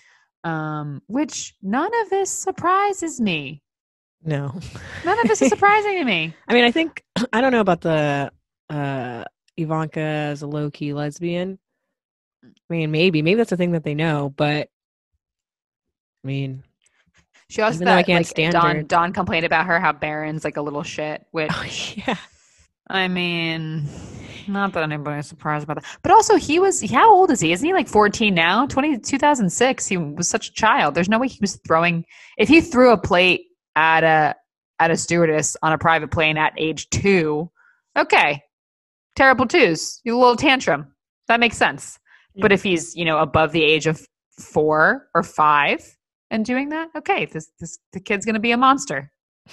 Which none of this surprises me. No, none of this is surprising to me. I mean, I don't know about the Ivanka as a low-key lesbian. I mean, maybe that's a thing that they know, but I mean, she also thought Don complained about her how Barron's like a little shit, which yeah. I mean, not that anybody's surprised about that. But also how old is he? Isn't he like 14 now? 2006. He was such a child. There's no way he was if he threw a plate at a stewardess on a private plane at age 2, okay. Terrible twos. You a little tantrum. That makes sense. Yeah. But if he's, above the age of 4 or 5 and doing that, okay, the kid's going to be a monster.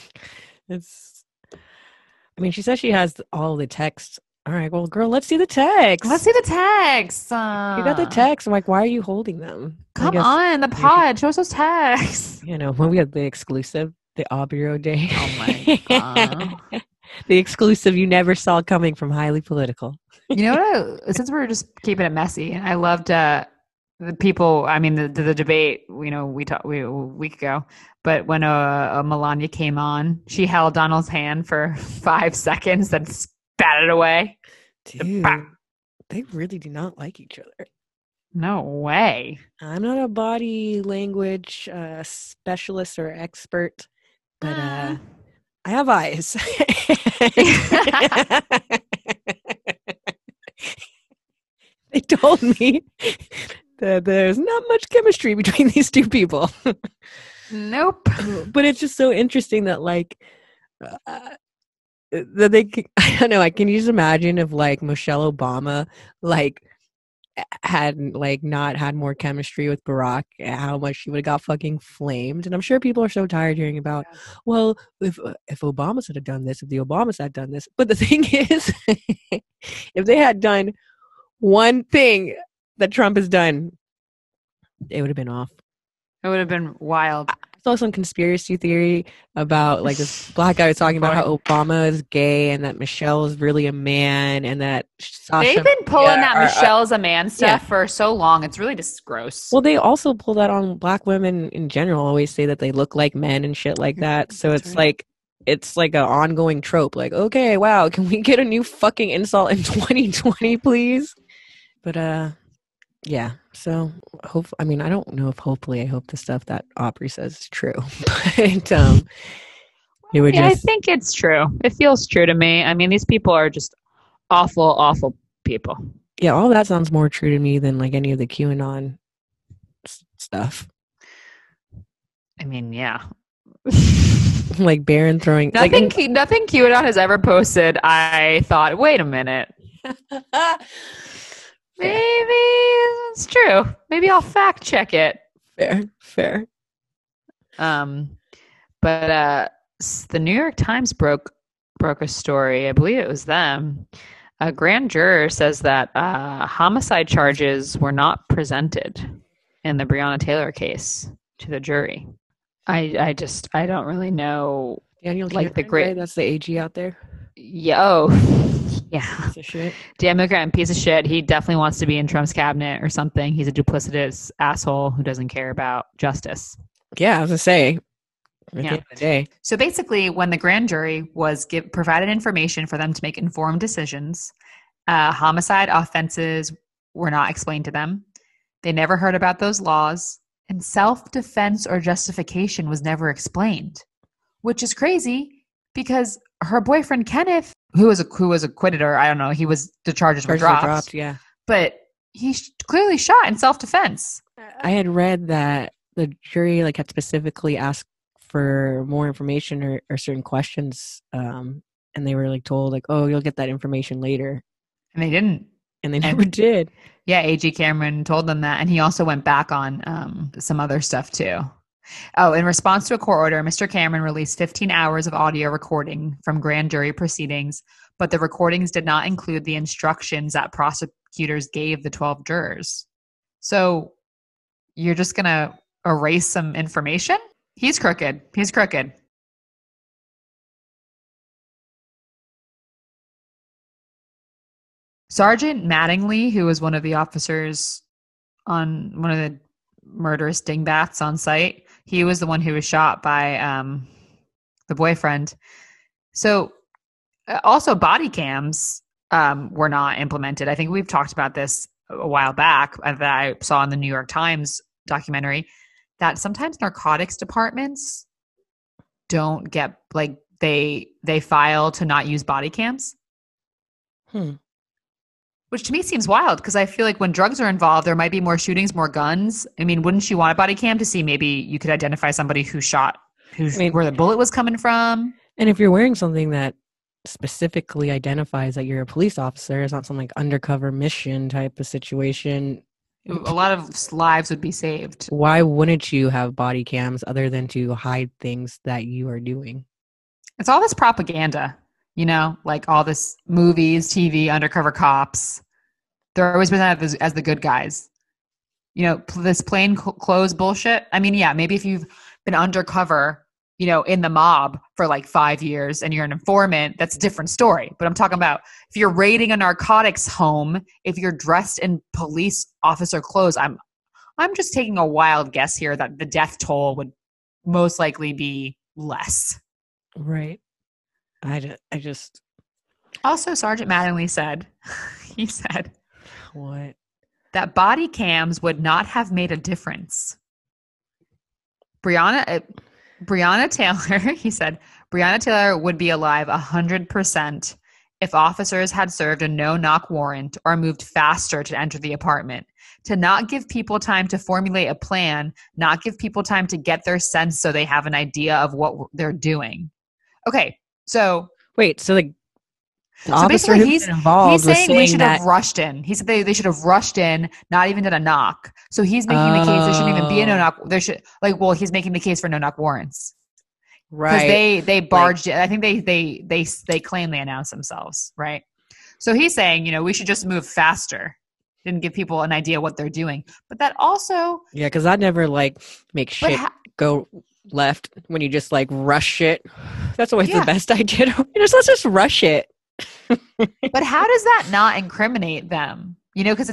She says she has all the texts. All right, well, girl, let's see the text. Let's see the text. You got the text. I'm like, why are you holding them? Come on, the pod. Show us those texts. When we had the exclusive, the Aubrey O'Day. Oh, my God. The exclusive you never saw coming from Highly Political. You know what? Since we're just keeping it messy, I loved the people. I mean, the debate. We talked a week ago, but when Melania came on, she held Donald's hand for 5 seconds, then spat it away. Dude, they really do not like each other. No way. I'm not a body language specialist or expert, but I have eyes. They told me that there's not much chemistry between these two people. Nope. But it's just so interesting that that they, I don't know, I can just imagine if Michelle Obama had not had more chemistry with Barack, how much she would have got fucking flamed. And I'm sure people are so tired hearing about, well, if Obama had done this, if the Obamas had done this. But the thing is, if they had done one thing that Trump has done, it would have been off. It would have been wild. I saw some conspiracy theory about this black guy was talking about how Obama is gay and that Michelle is really a man, and that Sasha, they've been pulling that Michelle's a man stuff for so long. It's really just gross. Well, they also pull that on black women in general. Always say that they look like men and shit like that. So it's right. It's like an ongoing trope. Okay, wow, can we get a new fucking insult in 2020, please? But Yeah. So I mean, I don't know if hopefully I hope the stuff that Aubrey says is true, but it would Yeah, I just think it's true. It feels true to me. I mean, these people are just awful, awful people. yeah, all that sounds more true to me than like any of the QAnon stuff. I mean, yeah. Like Barron throwing Nothing QAnon has ever posted. I thought, wait a minute. Maybe it's true. Maybe I'll fact check it. Fair. But the New York Times broke a story. I believe it was them. A grand juror says that homicide charges were not presented in the Breonna Taylor case to the jury. I don't really know. Daniel Like the Cameron, great- right? That's the AG out there. Yeah, yeah. Piece of shit. Democrat piece of shit. He definitely wants to be in Trump's cabinet or something. He's a duplicitous asshole who doesn't care about justice. Yeah, I was gonna say. At the end of the day. So basically, when the grand jury was provided information for them to make informed decisions, homicide offenses were not explained to them. They never heard about those laws, and self-defense or justification was never explained, which is crazy because her boyfriend Kenneth, who was acquitted, or I don't know, the charges were dropped. Yeah. But he clearly shot in self-defense. I had read that the jury like had specifically asked for more information or certain questions, and they were like told like, oh, you'll get that information later, And they didn't. and they never did. Yeah, A.G. Cameron told them that, and he also went back on some other stuff too. Oh, in response to a court order, Mr. Cameron released 15 hours of audio recording from grand jury proceedings, but the recordings did not include the instructions that prosecutors gave the 12 jurors. So you're just going to erase some information? He's crooked. He's crooked. Sergeant Mattingly, who was one of the officers on one of the murderous dingbats on site, he was the one who was shot by the boyfriend. So also body cams were not implemented. I think we've talked about this a while back that I saw in the New York Times documentary, that sometimes narcotics departments don't get, like, they file to not use body cams. Which to me seems wild, because I feel like when drugs are involved, there might be more shootings, more guns. I mean, wouldn't you want a body cam to see maybe you could identify somebody who shot, where the bullet was coming from? And if you're wearing something that specifically identifies that you're a police officer, it's not some like undercover mission type of situation, A lot of lives would be saved. why wouldn't you have body cams other than to hide things that you are doing? It's all this propaganda, like all this movies, TV, undercover cops. They're always presented as the good guys. This plain clothes bullshit. I mean, yeah, maybe if you've been undercover, in the mob for like 5 years and you're an informant, that's a different story. But I'm talking about if you're raiding a narcotics home, if you're dressed in police officer clothes, I'm just taking a wild guess here that the death toll would most likely be less. Right. I just. Also, Sergeant Mattingly said, What? that body cams would not have made a difference. Breonna Taylor, he said, Breonna Taylor would be alive 100% if officers had served a no-knock warrant or moved faster to enter the apartment. To not give people time to formulate a plan, not give people time to get their sense so they have an idea of what they're doing. Okay, so... Wait, so like... So basically, he's saying we should that have rushed in. He said they should have rushed in, not even done a knock. So he's making the case there shouldn't even be a no knock. There should he's making the case for no knock warrants, right? Because they barged in. I think they claim they announced themselves, right? So he's saying we should just move faster, didn't give people an idea what they're doing. But that also because I'd never make shit go left when you just rush shit. That's always the best idea. Let's just rush it. But how does that not incriminate them? Because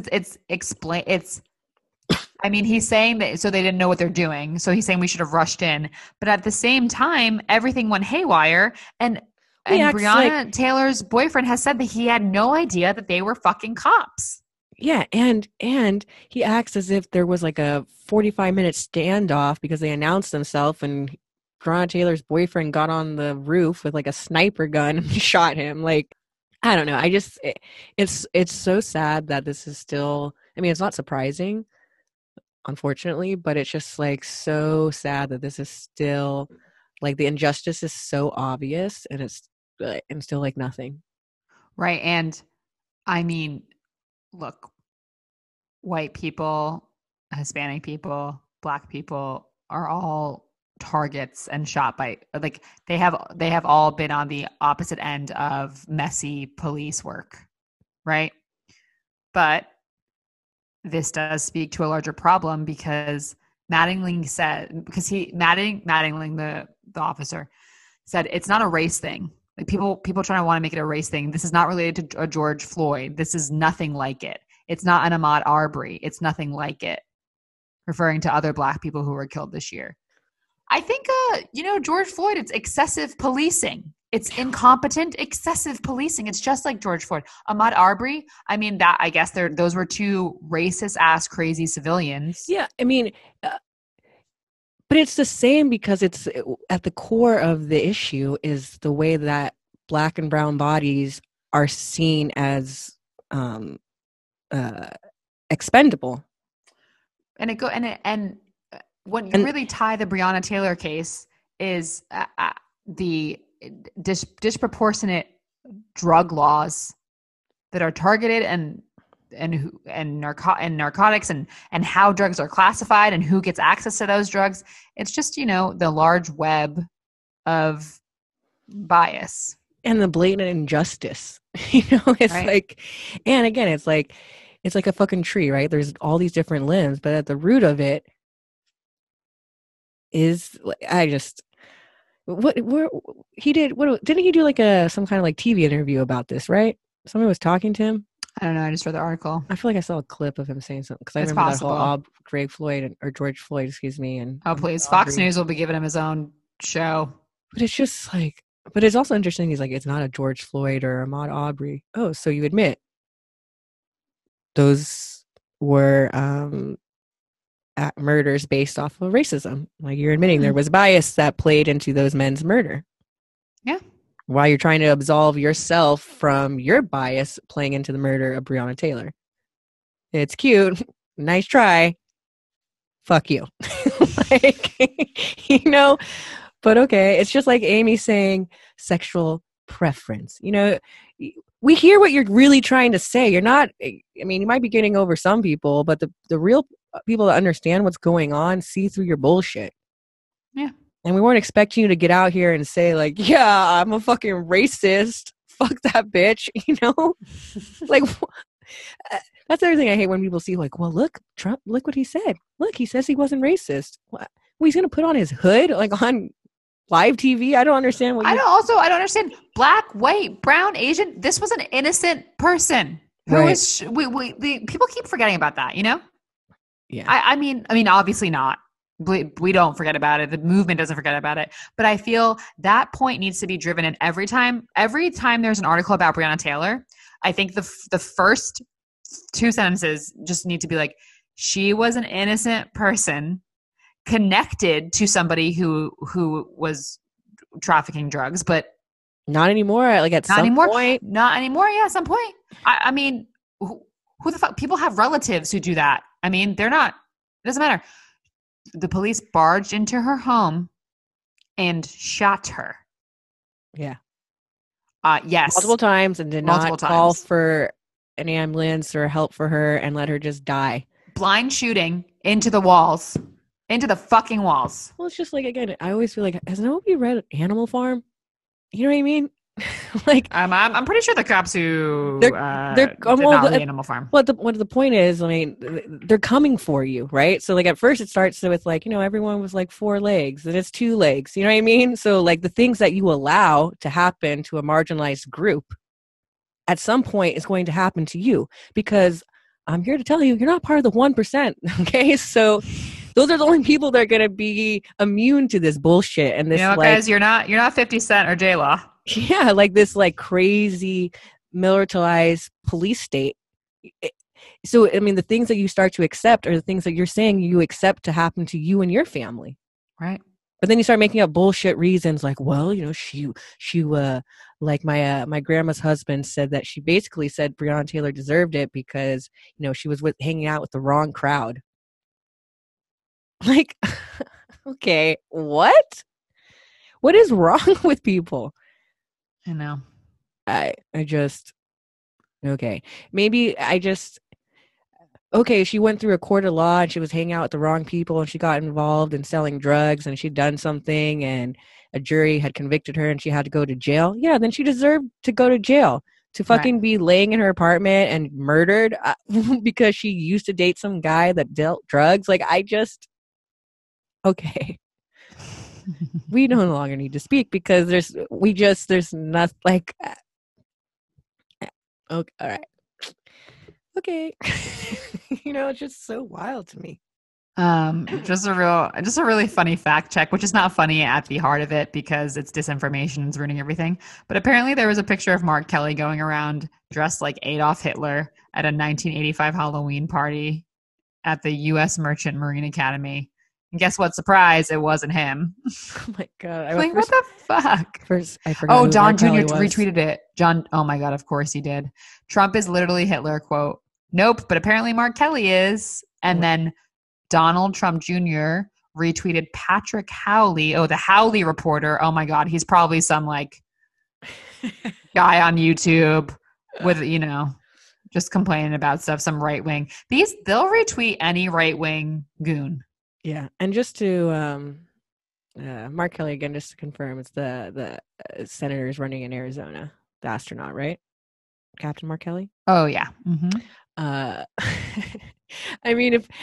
I mean, he's saying that so they didn't know what they're doing. So he's saying we should have rushed in. But at the same time, everything went haywire. And Breonna Taylor's boyfriend has said that he had no idea that they were fucking cops. Yeah, and he acts as if there was like a 45-minute standoff because they announced themselves, and Breonna Taylor's boyfriend got on the roof with like a sniper gun and shot him. Like, I don't know. It's so sad that this is still. I mean, it's not surprising, unfortunately, but it's just like so sad that this is still like the injustice is so obvious, and it's and still like nothing. Right. And I mean, look, white people, Hispanic people, Black people are all targets and shot by, like, they have all been on the opposite end of messy police work, right? But this does speak to a larger problem because Mattingly said, Mattingly, the officer, said it's not a race thing. Like people trying to want to make it a race thing. This is not related to a George Floyd. This is nothing like it. It's not an Ahmaud Arbery. It's nothing like it. Referring to other Black people who were killed this year. I think, George Floyd, it's excessive policing. It's incompetent, excessive policing. It's just like George Floyd. Ahmaud Arbery, I mean, that, I guess those were two racist ass crazy civilians. Yeah, I mean, but it's the same because it's at the core of the issue is the way that Black and brown bodies are seen as expendable. And when you really tie the Breonna Taylor case is the disproportionate drug laws that are targeted and narcotics and how drugs are classified and who gets access to those drugs. It's just, the large web of bias and the blatant injustice. It's right? Like, and again, it's like a fucking tree, right? There's all these different limbs, but at the root of it is, didn't he do like some kind of like TV interview about this, right? Someone was talking to him. I don't know. I just read the article. I feel like I saw a clip of him saying something because I remember possible. That whole George Floyd, excuse me. And please, Fox News will be giving him his own show. But it's just like, but it's also interesting. He's like, it's not a George Floyd or Ahmaud Arbery. Oh, so you admit those were murders based off of racism? Like you're admitting there was bias that played into those men's murder. Yeah. While you're trying to absolve yourself from your bias playing into the murder of Breonna Taylor. It's cute. Nice try. Fuck you. But okay. It's just like Amy saying sexual preference. We hear what you're really trying to say. You're not, you might be getting over some people, but the real people that understand what's going on see through your bullshit. Yeah. And we weren't expecting you to get out here and say like, yeah, I'm a fucking racist. Fuck that bitch. Like that's everything I hate when people see like, well, look, Trump, look what he said. Look, he says he wasn't racist. What? Well, he's going to put on his hood like on live TV. I don't understand what I don't understand. Black, white, brown, Asian. This was an innocent person who was, people keep forgetting about that, Yeah. I mean, obviously not. We don't forget about it. The movement doesn't forget about it. But I feel that point needs to be driven in every time there's an article about Breonna Taylor. I think the first two sentences just need to be like, she was an innocent person connected to somebody who was trafficking drugs, but not anymore. Like at some point, not anymore. Yeah, at some point. I mean, who the fuck? People have relatives who do that. I mean, they're not. It doesn't matter. The police barged into her home and shot her. Yeah. Yes. Multiple times and did not call for an ambulance or help for her and let her just die. Blind shooting into the walls. Into the fucking walls. Well, it's just like, again, I always feel like, has nobody read Animal Farm? You know what I mean? Like, I'm pretty sure the cops who did not read Animal Farm. What the point is, they're coming for you, right? So like at first it starts with like, everyone was like 4 legs and it's 2 legs. You know what I mean? So like the things that you allow to happen to a marginalized group, at some point is going to happen to you, because I'm here to tell you, you're not part of the 1%. Okay, so those are the only people that are going to be immune to this bullshit and this. Guys, you're not 50 Cent or J-Law. Yeah, like this like crazy militarized police state. So, I mean, the things that you start to accept are the things that you're saying you accept to happen to you and your family. Right. But then you start making up bullshit reasons like, well, you know, like my grandma's husband said that she basically said Breonna Taylor deserved it because, you know, she was hanging out with the wrong crowd. Like, okay, what? What is wrong with people? I know. I just, okay. Maybe okay, she went through a court of law and she was hanging out with the wrong people and she got involved in selling drugs and she'd done something and a jury had convicted her and she had to go to jail. Yeah, then she deserved to go to jail. To fucking be laying in her apartment and murdered because she used to date some guy that dealt drugs. Like, okay. We no longer need to speak because there's nothing like, okay, all right. Okay. You know, it's just so wild to me. Just a really funny fact check, which is not funny at the heart of it because it's disinformation and it's ruining everything. But apparently there was a picture of Mark Kelly going around dressed like Adolf Hitler at a 1985 Halloween party at the U.S. Merchant Marine Academy. And guess what? Surprise, it wasn't him. Oh my God. Like, what the fuck? First, I forgot. Oh, Don Jr. retweeted it. John, oh my God, of course he did. Trump is literally Hitler, quote. Nope, but apparently Mark Kelly is. And then Donald Trump Jr. retweeted Patrick Howley. Oh, the Howley reporter. Oh my God, he's probably some like guy on YouTube with, you know, just complaining about stuff, some right wing. They'll retweet any right wing goon. Yeah, and just to Mark Kelly again, just to confirm, it's the senators running in Arizona, the astronaut, right? Captain Mark Kelly. Oh yeah. Mm-hmm. I mean, if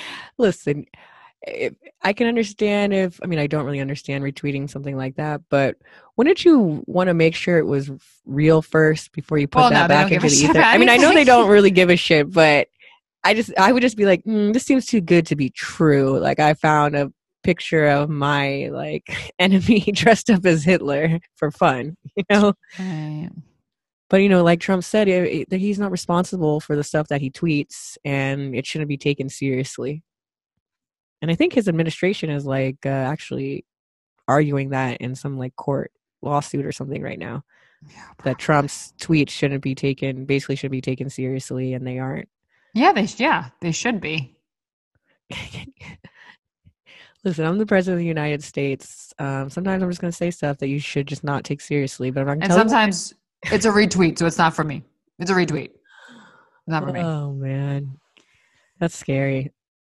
I can understand I don't really understand retweeting something like that, but wouldn't you want to make sure it was real first before you put that back into the ether? I mean, I know they don't really give a shit, but I would just be like, this seems too good to be true. Like, I found a picture of my like enemy dressed up as Hitler for fun, you know? Right. But, you know, like Trump said, he's not responsible for the stuff that he tweets and it shouldn't be taken seriously. And I think his administration is like actually arguing that in some like court lawsuit or something right now. Yeah, that Trump's tweets shouldn't be taken seriously, and they aren't. Yeah, they should be. Listen, I'm the president of the United States. Sometimes I'm just going to say stuff that you should just not take seriously. But I'm not going to tell sometimes it's a retweet, so it's not for me. It's a retweet. Not for me. Oh, man. That's scary.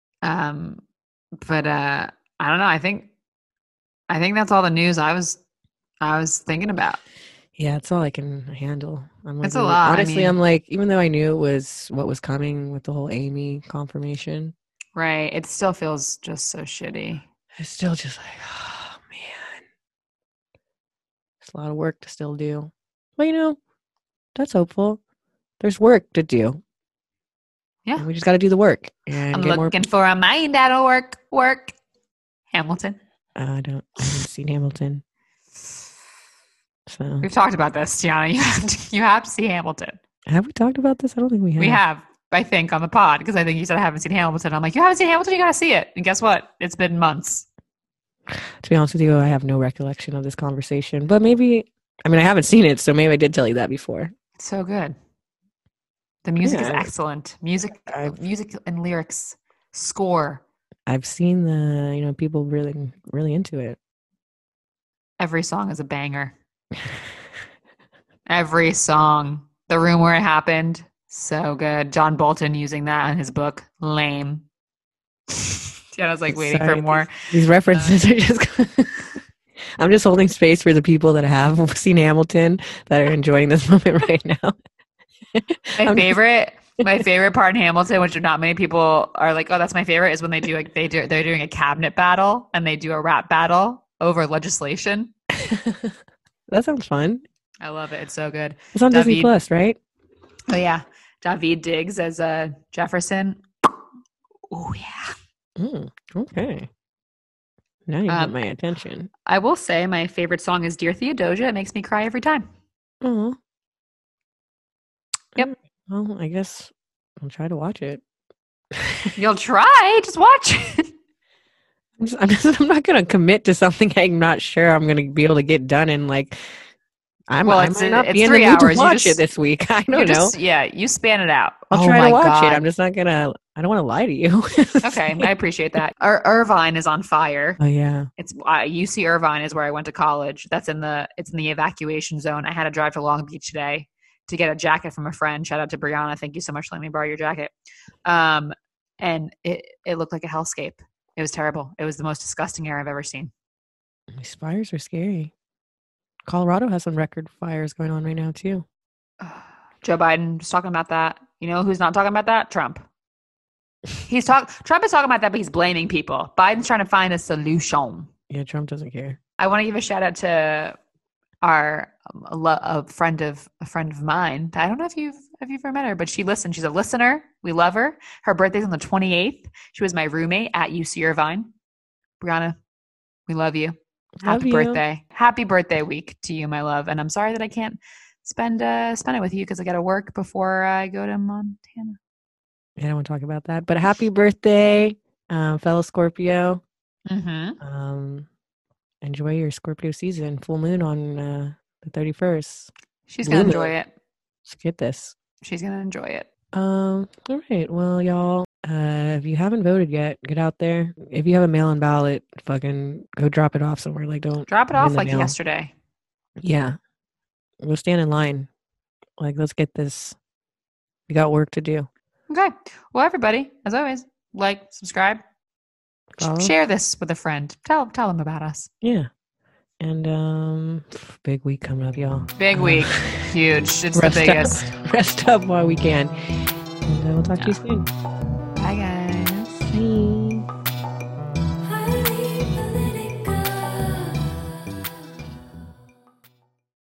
But I don't know. I think that's all the news I was thinking about. Yeah, it's all I can handle. It's a lot. Honestly, I'm like, even though I knew it was what was coming with the whole Amy confirmation. Right. It still feels just so shitty. It's still just like, oh, man. There's a lot of work to still do. Well, you know, that's hopeful. There's work to do. Yeah. And we just got to do the work. And I'm looking for a mind that'll work. Hamilton. I haven't seen Hamilton. So we've talked about this, Tiana. You have to see Hamilton. Have we talked about this? I don't think we have. We have, I think, on the pod, because I think you said I haven't seen Hamilton. I'm like, you haven't seen Hamilton? You got to see it. And guess what? It's been months. To be honest with you, I have no recollection of this conversation. But maybe, I haven't seen it, so maybe I did tell you that before. It's so good. The music is excellent. Music and lyrics, score. I've seen the, people really, really into it. Every song is a banger. Every song. The Room Where It Happened, so good. John Bolton using that in his book, lame. Yeah, I was like waiting for more. These references are just. I'm just holding space for the people that have seen Hamilton that are enjoying this moment right now. My favorite part in Hamilton, which not many people are like, oh, that's my favorite, is when they're doing a cabinet battle and they do a rap battle over legislation. That sounds fun. I love it. It's so good. It's on Disney Plus, right? Oh yeah, Daveed Diggs as Jefferson. Oh yeah. Okay. Now you get my attention. I will say my favorite song is Dear Theodosia. It makes me cry every time. Oh. Yep. Well, I guess I'll try to watch it. You'll try. Just watch it. I'm not going to commit to something I'm not sure I'm going to be able to get done in like. I might not be in the 3 mood to hours. watch it this week. I don't know. Yeah, you span it out. I'll try to watch it. I'm just not going to. I don't want to lie to you. Okay, I appreciate that. Irvine is on fire. Oh yeah, it's UC Irvine is where I went to college. It's in the evacuation zone. I had to drive to Long Beach today to get a jacket from a friend. Shout out to Brianna. Thank you so much for letting me borrow your jacket. And it looked like a hellscape. It was terrible. It was the most disgusting air I've ever seen. These fires are scary. Colorado has some record fires going on right now too. Joe Biden was talking about that. You know who's not talking about that? Trump. Trump is talking about that, but he's blaming people. Biden's trying to find a solution. Yeah, Trump doesn't care. I want to give a shout out to a friend of mine. I don't know if you've ever met her, but she listens. She's a listener. We love her. Her birthday's on the 28th. She was my roommate at UC Irvine. Brianna, we love you. Happy birthday. Happy birthday week to you, my love. And I'm sorry that I can't spend it with you because I got to work before I go to Montana. I don't want to talk about that. But happy birthday, fellow Scorpio. Mm-hmm. Enjoy your Scorpio season. Full moon on the 31st. She's going to enjoy it. Let's get this. She's going to enjoy it. All right. Well, y'all, if you haven't voted yet, get out there. If you have a mail-in ballot, fucking go drop it off somewhere. Like, don't drop it off like mail. Yesterday. Yeah. We'll stand in line. Like, let's get this. We got work to do. Okay. Well, everybody, as always, like, subscribe, share this with a friend. Tell them about us. Yeah. And big week coming up, y'all. Big week. Huge. It's the biggest. Rest up while we can. And we'll talk to you soon.